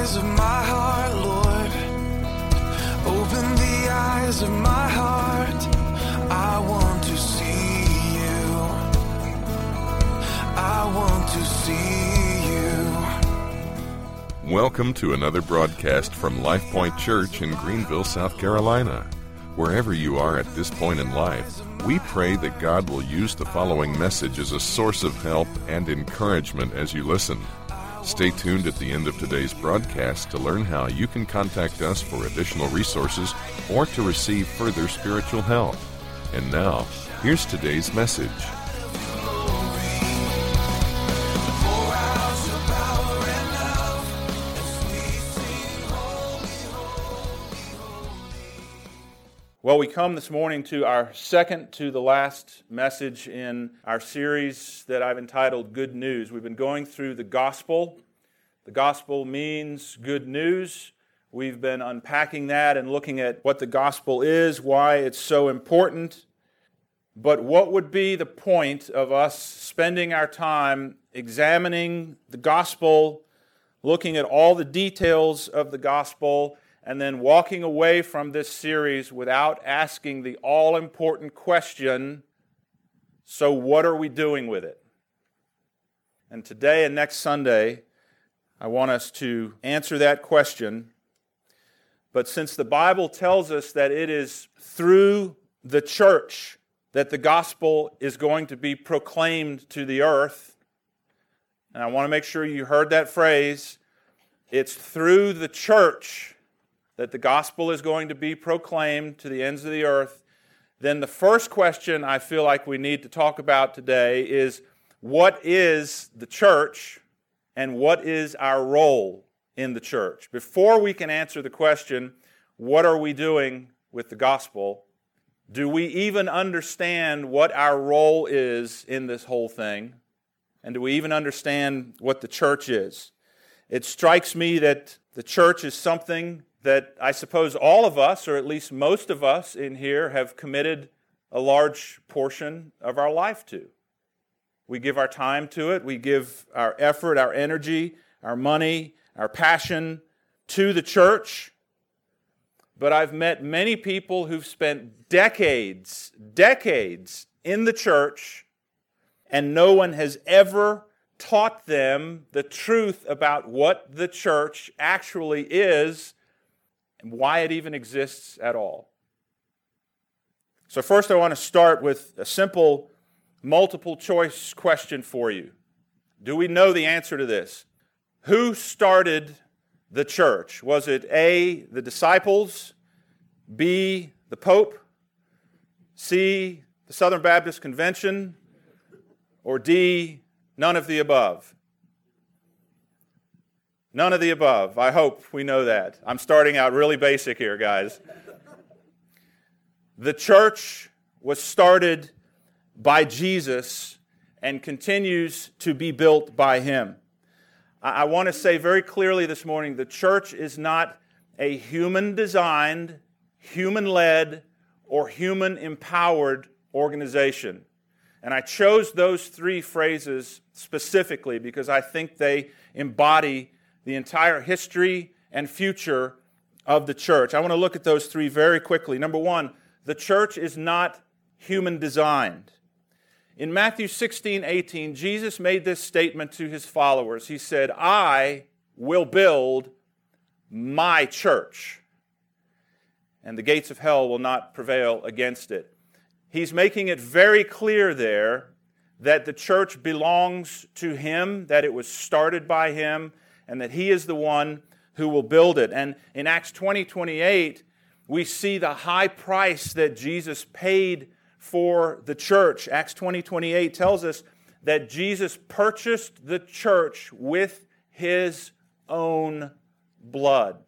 eyes of my heart, Lord. Open the eyes of my heart. I want to see you. I want to see you. Welcome to another broadcast from Life Point Church in Greenville, South Carolina. Wherever you are at this point in life, we pray that God will use the following message as a source of help and encouragement as you listen. Stay tuned at the end of today's broadcast to learn how you can contact us for additional resources or to receive further spiritual help. And now, here's today's message. Well, we come this morning to our second to the last message in our series that I've entitled Good News. We've been going through the gospel. The gospel means good news. We've been unpacking that and looking at what the gospel is, why it's so important. But what would be the point of us spending our time examining the gospel, looking at all the details of the gospel, and then walking away from this series without asking the all-important question, so what are we doing with it? And today and next Sunday, I want us to answer that question. But since the Bible tells us that it is through the church that the gospel is going to be proclaimed to the earth, and I want to make sure you heard that phrase, it's through the church that the gospel is going to be proclaimed to the ends of the earth, then the first question I feel like we need to talk about today is, what is the church and what is our role in the church? Before we can answer the question, what are we doing with the gospel? Do we even understand what our role is in this whole thing? And do we even understand what the church is? It strikes me that the church is something that I suppose all of us, or at least most of us in here, have committed a large portion of our life to. We give our time to it. We give our effort, our energy, our money, our passion to the church. But I've met many people who've spent decades in the church, and no one has ever taught them the truth about what the church actually is and why it even exists at all. So first I want to start with a simple multiple choice question for you. Do we know the answer to this? Who started the church? Was it A, the disciples, B, the Pope, C, the Southern Baptist Convention, or D, none of the above? None of the above. I hope we know that. I'm starting out really basic here, guys. The church was started by Jesus and continues to be built by Him. I want to say very clearly this morning, the church is not a human-designed, human-led, or human-empowered organization. And I chose those three phrases specifically because I think they embody the entire history and future of the church. I want to look at those three very quickly. Number one, the church is not human-designed. In Matthew 16:18, Jesus made this statement to His followers. He said, "I will build my church, and the gates of hell will not prevail against it." He's making it very clear there that the church belongs to Him, that it was started by Him, and that He is the one who will build it. And in Acts 20:28, we see the high price that Jesus paid for the church. Acts 20:28 tells us that Jesus purchased the church with His own blood.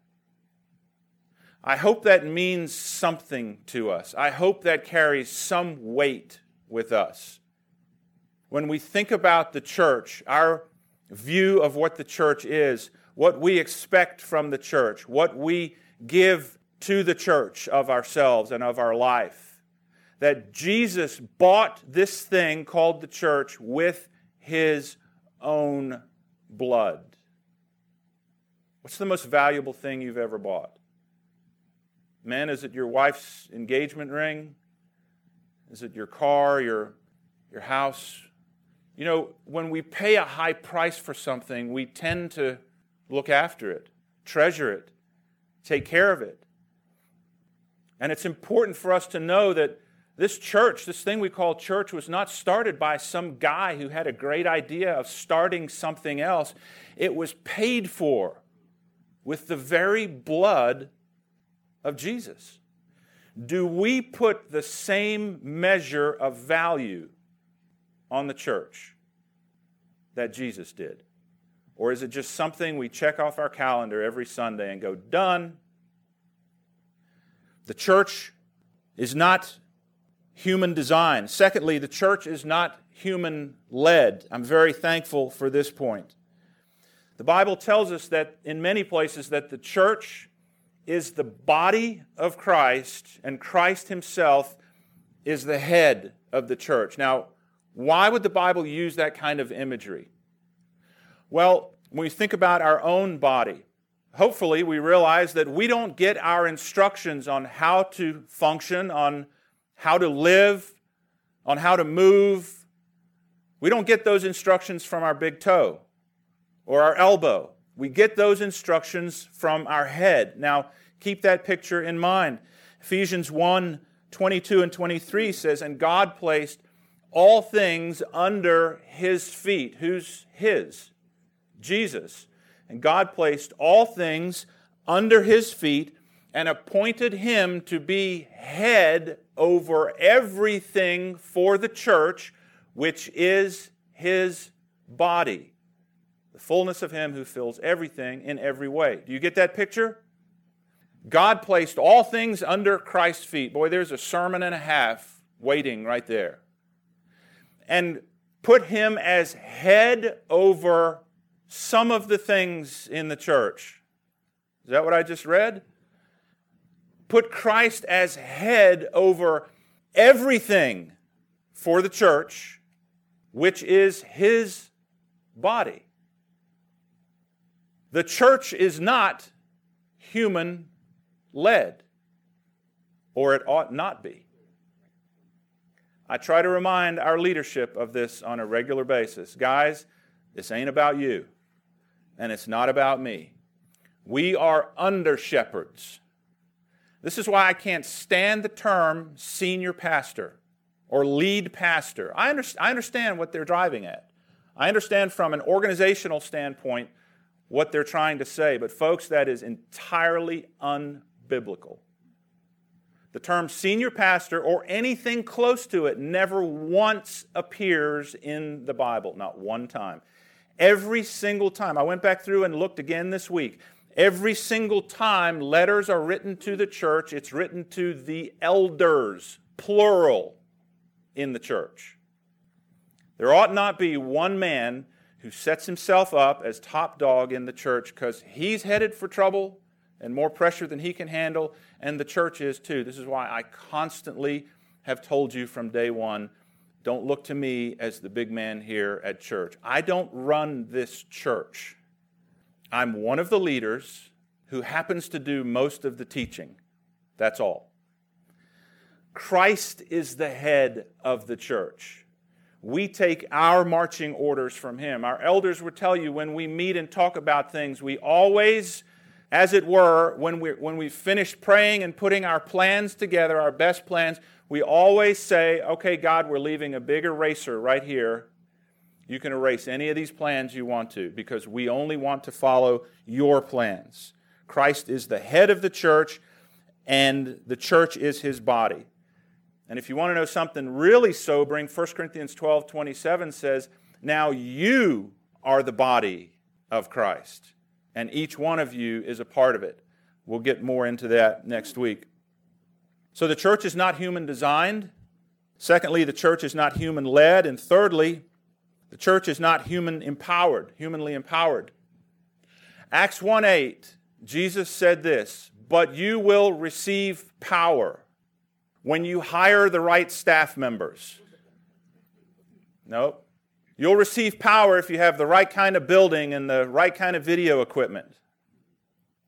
I hope that means something to us. I hope that carries some weight with us. When we think about the church, our view of what the church is, what we expect from the church, what we give to the church of ourselves and of our life, that Jesus bought this thing called the church with His own blood. What's the most valuable thing you've ever bought? Men, is it your wife's engagement ring? Is it your car, your house? You know, when we pay a high price for something, we tend to look after it, treasure it, take care of it. And it's important for us to know that this church, this thing we call church, was not started by some guy who had a great idea of starting something else. It was paid for with the very blood of Jesus. Do we put the same measure of value on the church that Jesus did? Or is it just something we check off our calendar every Sunday and go, done? The church is not human design. Secondly, the church is not human-led. I'm very thankful for this point. The Bible tells us that in many places that the church is the body of Christ, and Christ himself is the head of the church. Now, why would the Bible use that kind of imagery? Well, when we think about our own body, hopefully we realize that we don't get our instructions on how to function, on how to live, on how to move. We don't get those instructions from our big toe or our elbow. We get those instructions from our head. Now, keep that picture in mind. Ephesians 1:22 and 23 says, "And God placed all things under his feet." Who's his? Jesus. "And God placed all things under his feet and appointed him to be head over everything for the church, which is his body, the fullness of him who fills everything in every way." Do you get that picture? God placed all things under Christ's feet. Boy, there's a sermon and a half waiting right there. And put him as head over some of the things in the church. Is that what I just read? Put Christ as head over everything for the church, which is his body. The church is not human-led, or it ought not be. I try to remind our leadership of this on a regular basis. Guys, this ain't about you, and it's not about me. We are under-shepherds. This is why I can't stand the term senior pastor or lead pastor. I understand what they're driving at. I understand from an organizational standpoint what they're trying to say, but folks, that is entirely unbiblical. The term senior pastor or anything close to it never once appears in the Bible, not one time. Every single time. I went back through and looked again this week. Every single time letters are written to the church, it's written to the elders, plural, in the church. There ought not be one man who sets himself up as top dog in the church because he's headed for trouble and more pressure than he can handle, and the church is too. This is why I constantly have told you from day one, don't look to me as the big man here at church. I don't run this church. I'm one of the leaders who happens to do most of the teaching. That's all. Christ is the head of the church. We take our marching orders from him. Our elders will tell you when we meet and talk about things, we always, as it were, when we finish praying and putting our plans together, our best plans, we always say, okay, God, we're leaving a big eraser right here. You can erase any of these plans you want to because we only want to follow your plans. Christ is the head of the church and the church is his body. And if you want to know something really sobering, 1 Corinthians 12:27 says, "Now you are the body of Christ, and each one of you is a part of it." We'll get more into that next week. So the church is not human designed. Secondly, the church is not human led. And thirdly, the church is not humanly empowered. Acts 1:8, Jesus said this, "But you will receive power when you hire the right staff members." Nope. You'll receive power if you have the right kind of building and the right kind of video equipment.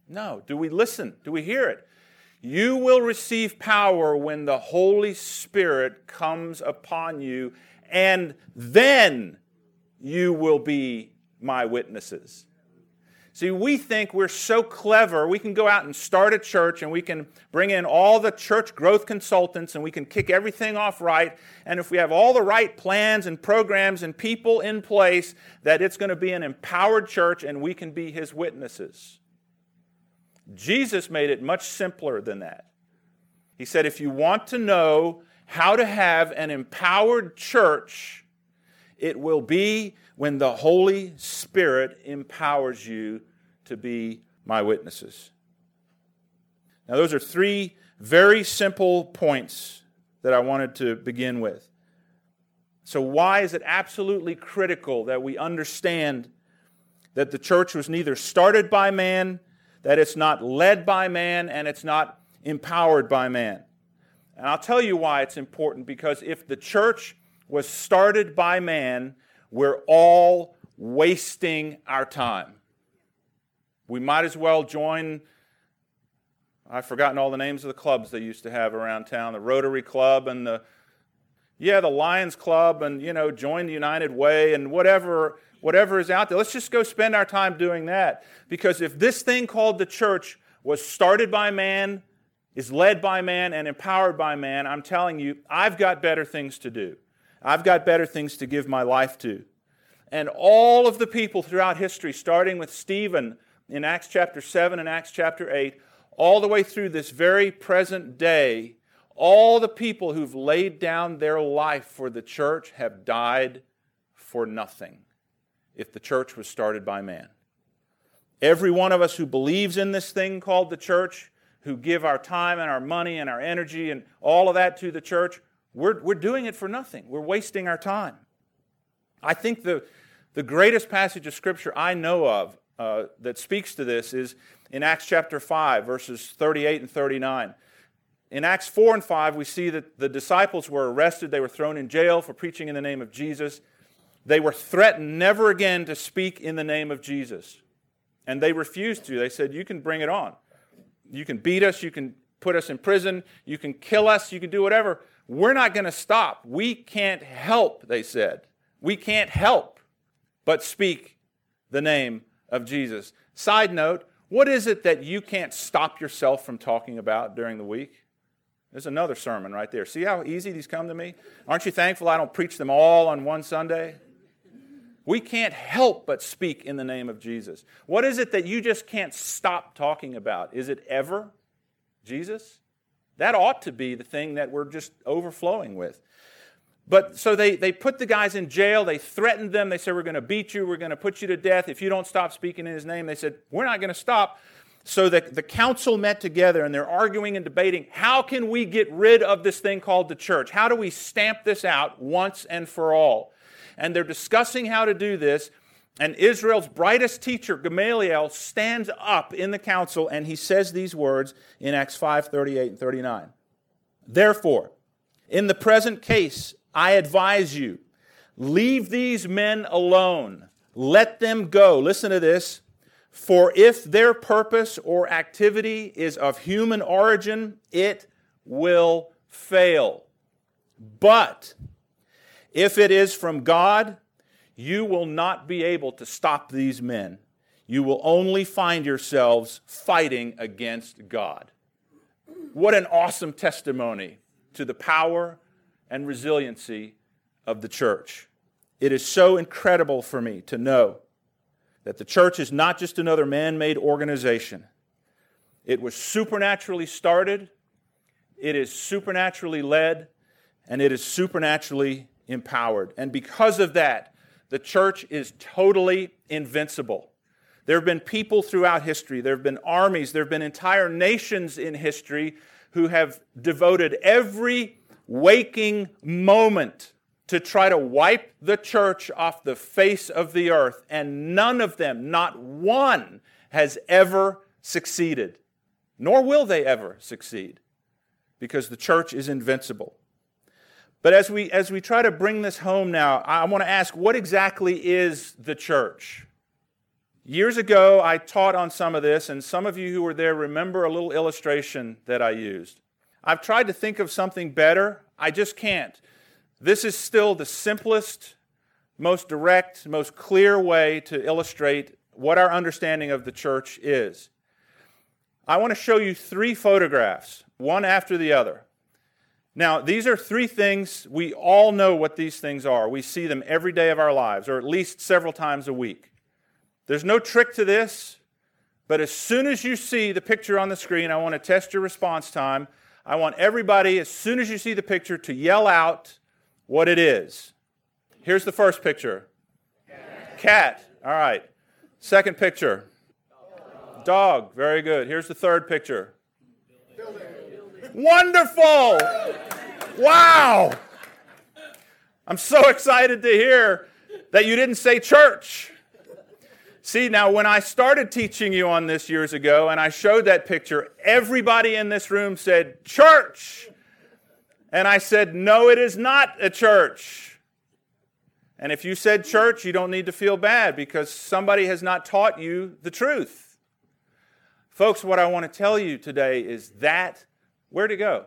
No. Do we listen? Do we hear it? You will receive power when the Holy Spirit comes upon you, and then you will be my witnesses. See, we think we're so clever, we can go out and start a church and we can bring in all the church growth consultants and we can kick everything off right, and if we have all the right plans and programs and people in place, that it's going to be an empowered church and we can be His witnesses. Jesus made it much simpler than that. He said, if you want to know how to have an empowered church, it will be when the Holy Spirit empowers you to be my witnesses. Now, those are three very simple points that I wanted to begin with. So why is it absolutely critical that we understand that the church was neither started by man, that it's not led by man, and it's not empowered by man? And I'll tell you why it's important, because if the church was started by man, we're all wasting our time. We might as well join, I've forgotten all the names of the clubs they used to have around town, the Rotary Club and the Lions Club, and, join the United Way and whatever is out there. Let's just go spend our time doing that. Because if this thing called the church was started by man, is led by man, and empowered by man, I'm telling you, I've got better things to do. I've got better things to give my life to. And all of the people throughout history, starting with Stephen in Acts chapter 7 and Acts chapter 8, all the way through this very present day, all the people who've laid down their life for the church have died for nothing if the church was started by man. Every one of us who believes in this thing called the church, who give our time and our money and our energy and all of that to the church, we're doing it for nothing. We're wasting our time. I think the greatest passage of Scripture I know of that speaks to this is in Acts chapter 5, verses 38 and 39. In Acts 4 and 5, we see that the disciples were arrested. They were thrown in jail for preaching in the name of Jesus. They were threatened never again to speak in the name of Jesus. And they refused to. They said, you can bring it on. You can beat us. You can put us in prison. You can kill us. You can do whatever. We're not going to stop. We can't help, they said. We can't help but speak the name of Jesus. Side note, what is it that you can't stop yourself from talking about during the week? There's another sermon right there. See how easy these come to me? Aren't you thankful I don't preach them all on one Sunday? We can't help but speak in the name of Jesus. What is it that you just can't stop talking about? Is it ever Jesus? That ought to be the thing that we're just overflowing with. But so they put the guys in jail. They threatened them. They said, we're going to beat you. We're going to put you to death. If you don't stop speaking in His name, they said, we're not going to stop. So the council met together and they're arguing and debating, how can we get rid of this thing called the church? How do we stamp this out once and for all? And they're discussing how to do this. And Israel's brightest teacher, Gamaliel, stands up in the council and he says these words in Acts 5, 38 and 39. Therefore, in the present case, I advise you, leave these men alone. Let them go. Listen to this. For if their purpose or activity is of human origin, it will fail. But if it is from God, you will not be able to stop these men. You will only find yourselves fighting against God. What an awesome testimony to the power and resiliency of the church. It is so incredible for me to know that the church is not just another man-made organization. It was supernaturally started, it is supernaturally led, and it is supernaturally empowered. And because of that, the church is totally invincible. There have been people throughout history, there have been armies, there have been entire nations in history who have devoted every waking moment to try to wipe the church off the face of the earth, and none of them, not one, has ever succeeded. Nor will they ever succeed, because the church is invincible. But as we try to bring this home now, I want to ask, what exactly is the church? Years ago, I taught on some of this, and some of you who were there remember a little illustration that I used. I've tried to think of something better. I just can't. This is still the simplest, most direct, most clear way to illustrate what our understanding of the church is. I want to show you 3 photographs, one after the other. Now, these are 3 things. We all know what these things are. We see them every day of our lives, or at least several times a week. There's no trick to this, but as soon as you see the picture on the screen, I want to test your response time. I want everybody, as soon as you see the picture, to yell out what it is. Here's the first picture. Cat. All right. Second picture. Dog. Very good. Here's the third picture. Wonderful! Wow! I'm so excited to hear that you didn't say church. See, now when I started teaching you on this years ago and I showed that picture, everybody in this room said, church! And I said, no, it is not a church. And if you said church, you don't need to feel bad because somebody has not taught you the truth. Folks, what I want to tell you today is that, where'd it go?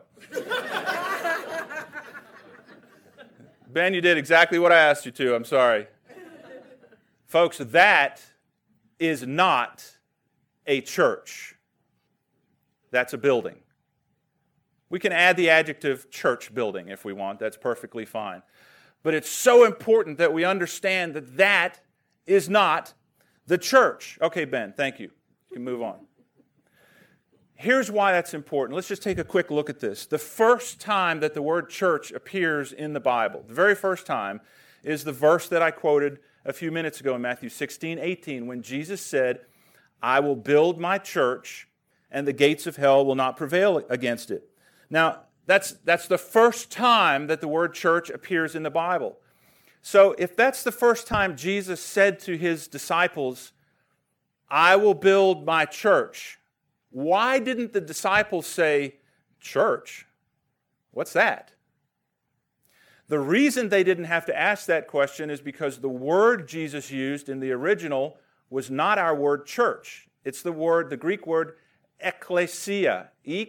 Ben, you did exactly what I asked you to. I'm sorry. Folks, that is not a church. That's a building. We can add the adjective church building if we want. That's perfectly fine. But it's so important that we understand that that is not the church. Okay, Ben, thank you. You can move on. Here's why that's important. Let's just take a quick look at this. The first time that the word church appears in the Bible, the very first time, is the verse that I quoted a few minutes ago in Matthew 16:18, when Jesus said, I will build my church, and the gates of hell will not prevail against it. Now, that's the first time that the word church appears in the Bible. So if that's the first time Jesus said to his disciples, I will build my church, why didn't the disciples say, church? What's that? The reason they didn't have to ask that question is because the word Jesus used in the original was not our word church. It's the Greek word ekklesia,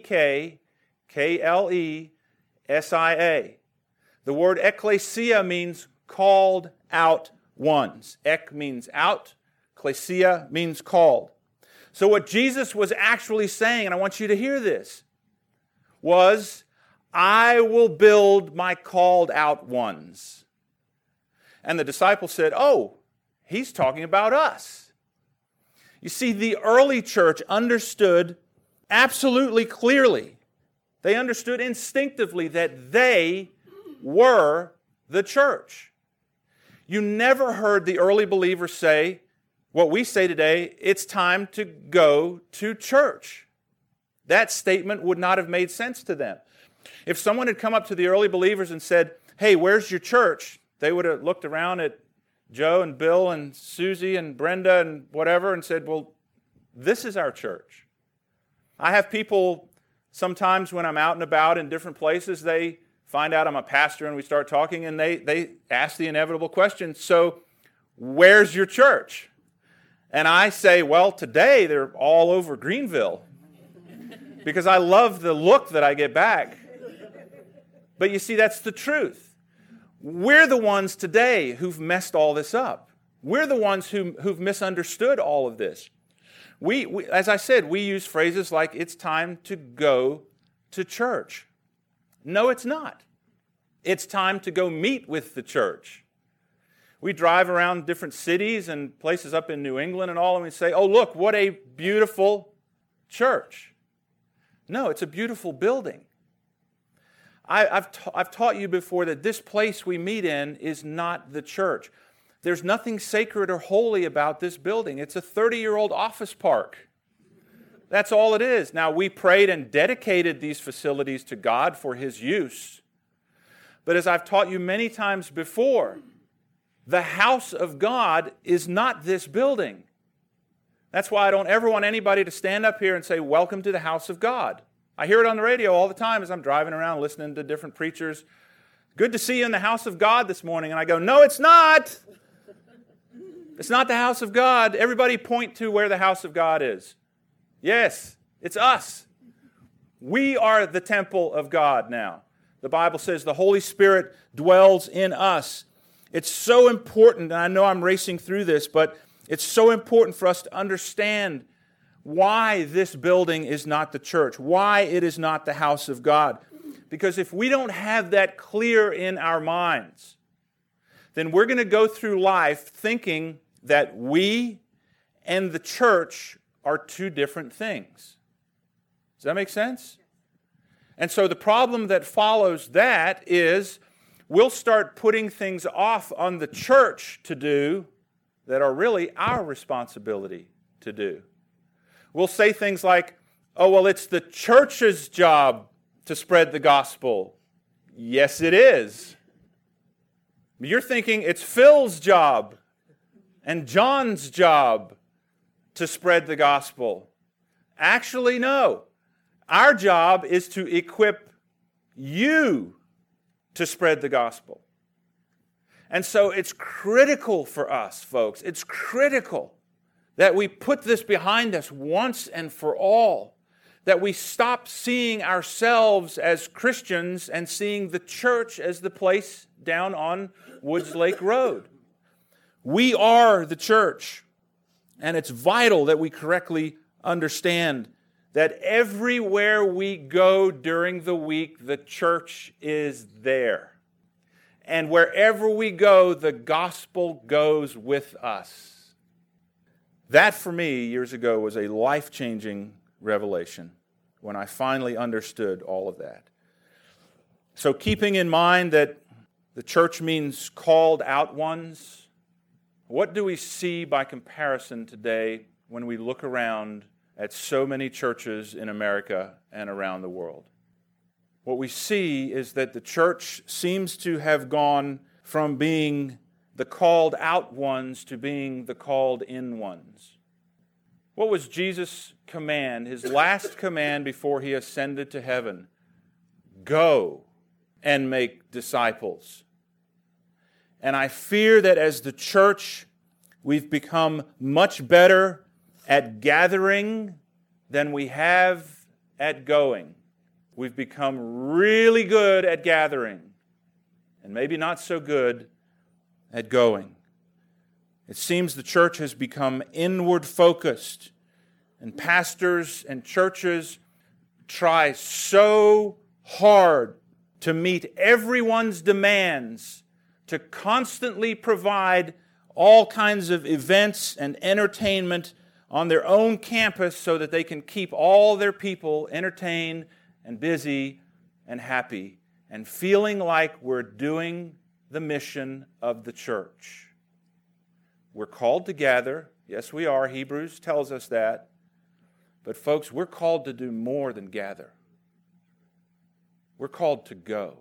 E-K-K-L-E-S-I-A. The word ekklesia means called out ones. Ek means out, klesia means called. So what Jesus was actually saying, and I want you to hear this, was, I will build my called out ones. And the disciples said, oh, he's talking about us. You see, the early church understood absolutely clearly. They understood instinctively that they were the church. You never heard the early believers say, what we say today, it's time to go to church. That statement would not have made sense to them. If someone had come up to the early believers and said, hey, where's your church? They would have looked around at Joe and Bill and Susie and Brenda and whatever and said, well, this is our church. I have people sometimes when I'm out and about in different places, they find out I'm a pastor and we start talking and they ask the inevitable question, so where's your church? And I say, well, today they're all over Greenville because I love the look that I get back. But you see, that's the truth. We're the ones today who've messed all this up. We're the ones who've misunderstood all of this. We, as I said, we use phrases like, it's time to go to church. No, it's not. It's time to go meet with the church. We drive around different cities and places up in New England and all, and we say, oh, look, what a beautiful church. No, it's a beautiful building. I've taught you before that this place we meet in is not the church. There's nothing sacred or holy about this building. It's a 30-year-old office park. That's all it is. Now, we prayed and dedicated these facilities to God for His use. But as I've taught you many times before, the house of God is not this building. That's why I don't ever want anybody to stand up here and say, welcome to the house of God. I hear it on the radio all the time as I'm driving around listening to different preachers. Good to see you in the house of God this morning. And I go, no, it's not. It's not the house of God. Everybody point to where the house of God is. Yes, it's us. We are the temple of God now. The Bible says the Holy Spirit dwells in us. It's so important, and I know I'm racing through this, but it's so important for us to understand why this building is not the church, why it is not the house of God. Because if we don't have that clear in our minds, then we're going to go through life thinking that we and the church are two different things. Does that make sense? And so the problem that follows that is we'll start putting things off on the church to do that are really our responsibility to do. We'll say things like, oh, well, it's the church's job to spread the gospel. Yes, it is. You're thinking it's Phil's job and John's job to spread the gospel. Actually, no. Our job is to equip you to spread the gospel. And so it's critical for us, folks. It's critical that we put this behind us once and for all. That we stop seeing ourselves as Christians and seeing the church as the place down on Woods Lake Road. We are the church, and it's vital that we correctly understand that everywhere we go during the week, the church is there. And wherever we go, the gospel goes with us. That, for me, years ago, was a life-changing revelation when I finally understood all of that. So keeping in mind that the church means called out ones, what do we see by comparison today when we look around at so many churches in America and around the world? What we see is that the church seems to have gone from being the called out ones to being the called in ones. What was Jesus' command, his last command before he ascended to heaven? Go and make disciples. And I fear that as the church, we've become much better at gathering than we have at going. We've become really good at gathering and maybe not so good at going. It seems the church has become inward focused, and pastors and churches try so hard to meet everyone's demands, to constantly provide all kinds of events and entertainment on their own campus so that they can keep all their people entertained and busy and happy and feeling like we're doing the mission of the church. We're called to gather. Yes, we are. Hebrews tells us that. But folks, we're called to do more than gather. We're called to go.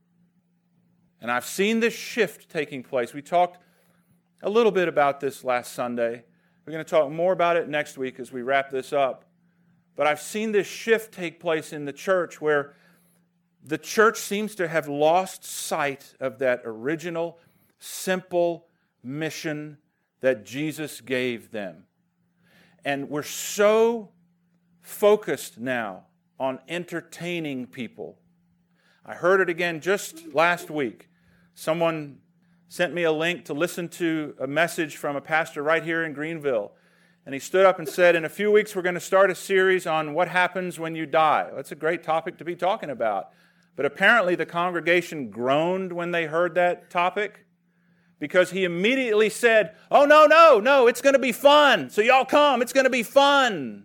And I've seen this shift taking place. We talked a little bit about this last Sunday. We're going to talk more about it next week as we wrap this up. But I've seen this shift take place in the church where the church seems to have lost sight of that original, simple mission that Jesus gave them. And we're so focused now on entertaining people. I heard it again just last week. Someone sent me a link to listen to a message from a pastor right here in Greenville. And he stood up and said, in a few weeks we're going to start a series on what happens when you die. That's a great topic to be talking about. But apparently the congregation groaned when they heard that topic, because he immediately said, oh, no, it's going to be fun. So y'all come, it's going to be fun.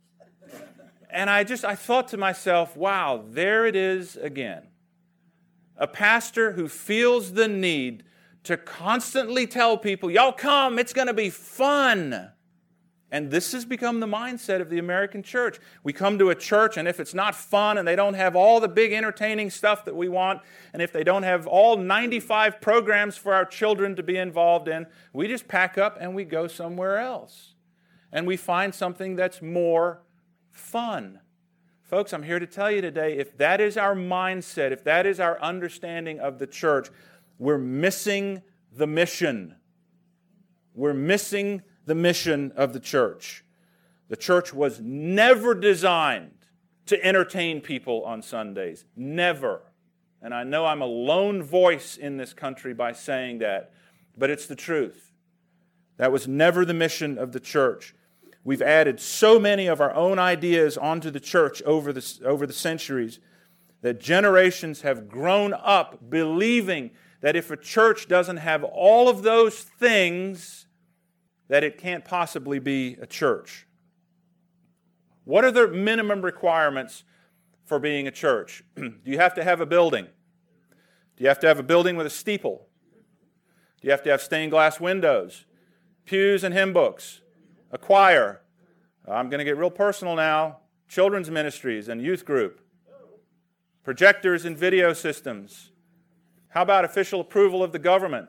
And I thought to myself, wow, there it is again. A pastor who feels the need to constantly tell people, y'all come, it's going to be fun. And this has become the mindset of the American church. We come to a church, and if it's not fun, and they don't have all the big entertaining stuff that we want, and if they don't have all 95 programs for our children to be involved in, we just pack up and we go somewhere else. And we find something that's more fun. Folks, I'm here to tell you today, if that is our mindset, if that is our understanding of the church, we're missing the mission. we're missing the mission of the church. The church was never designed to entertain people on Sundays. Never. And I know I'm a lone voice in this country by saying that, but it's the truth. That was never the mission of the church. We've added so many of our own ideas onto the church over the centuries that generations have grown up believing that if a church doesn't have all of those things, that it can't possibly be a church. What are the minimum requirements for being a church? Do you have to have a building? Do you have to have a building with a steeple? Do you have to have stained glass windows, pews and hymn books, a choir? I'm going to get real personal now. Children's ministries and youth group. Projectors and video systems. How about official approval of the government?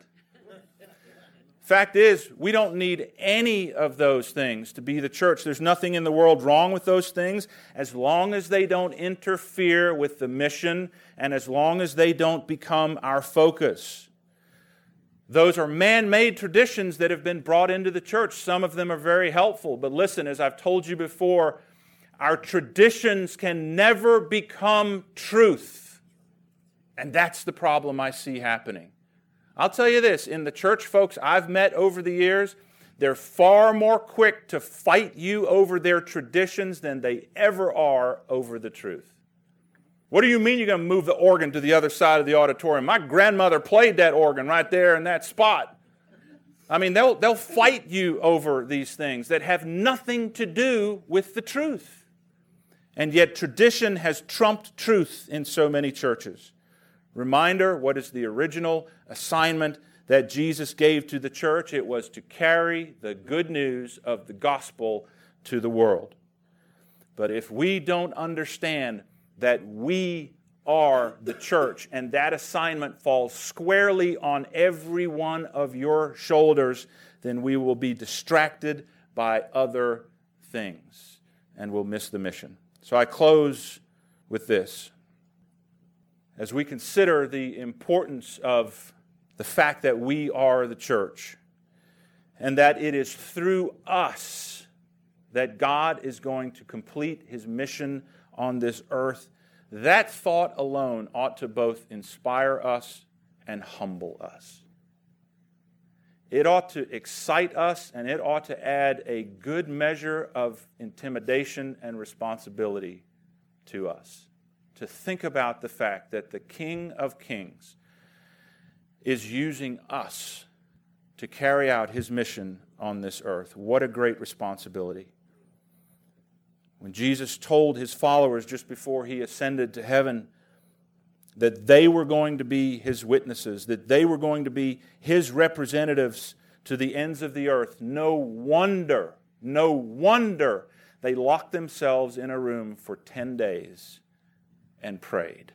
Fact is, we don't need any of those things to be the church. There's nothing in the world wrong with those things as long as they don't interfere with the mission and as long as they don't become our focus. Those are man-made traditions that have been brought into the church. Some of them are very helpful. But listen, as I've told you before, our traditions can never become truth. And that's the problem I see happening. I'll tell you this, in the church folks I've met over the years, they're far more quick to fight you over their traditions than they ever are over the truth. What do you mean you're going to move the organ to the other side of the auditorium? My grandmother played that organ right there in that spot. I mean, they'll fight you over these things that have nothing to do with the truth. And yet tradition has trumped truth in so many churches. Reminder, what is the original assignment that Jesus gave to the church? It was to carry the good news of the gospel to the world. But if we don't understand that we are the church and that assignment falls squarely on every one of your shoulders, then we will be distracted by other things and we'll miss the mission. So I close with this. As we consider the importance of the fact that we are the church and that it is through us that God is going to complete His mission on this earth, that thought alone ought to both inspire us and humble us. It ought to excite us and it ought to add a good measure of intimidation and responsibility to us. To think about the fact that the King of Kings is using us to carry out His mission on this earth. What a great responsibility. When Jesus told His followers just before He ascended to heaven that they were going to be His witnesses, that they were going to be His representatives to the ends of the earth, no wonder they locked themselves in a room for 10 days and prayed.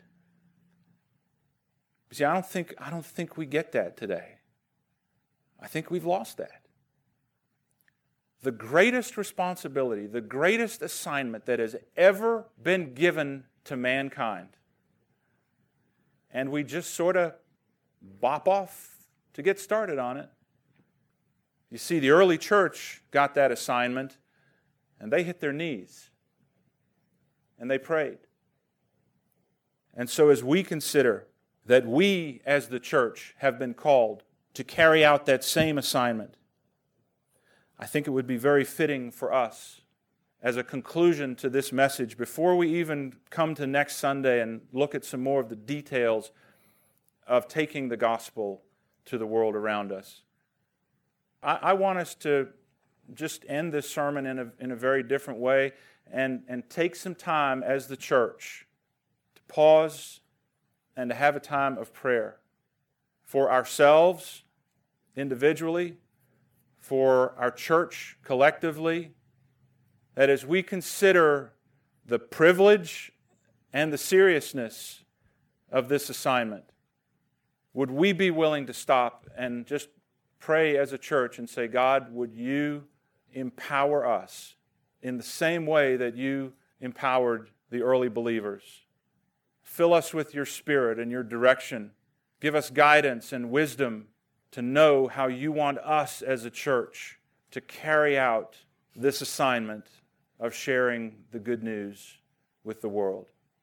You see, I don't think we get that today. I think we've lost that. The greatest responsibility, the greatest assignment that has ever been given to mankind, and we just sort of bop off to get started on it. You see, the early church got that assignment, and they hit their knees, and they prayed. And so as we consider that we as the church have been called to carry out that same assignment, I think it would be very fitting for us as a conclusion to this message, before we even come to next Sunday and look at some more of the details of taking the gospel to the world around us. I want us to just end this sermon in a very different way and take some time as the church to pause and to have a time of prayer for ourselves individually, for our church collectively, that as we consider the privilege and the seriousness of this assignment, would we be willing to stop and just pray as a church and say, God, would you empower us in the same way that you empowered the early believers? Fill us with your Spirit and your direction. Give us guidance and wisdom to know how you want us as a church to carry out this assignment of sharing the good news with the world.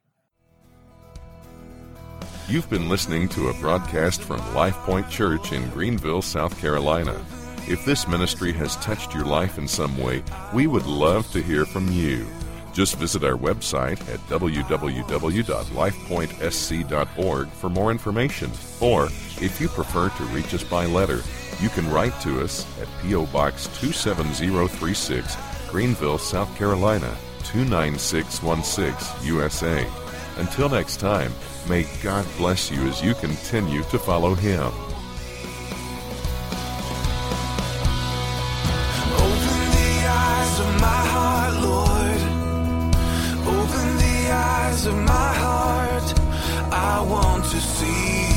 You've been listening to a broadcast from LifePoint Church in Greenville, South Carolina. If this ministry has touched your life in some way, we would love to hear from you. Just visit our website at www.lifepointsc.org for more information. Or, if you prefer to reach us by letter, you can write to us at P.O. Box 27036, Greenville, South Carolina, 29616, USA. Until next time, may God bless you as you continue to follow Him. Open the eyes of my heart, Lord. Open the eyes of my heart. I want to see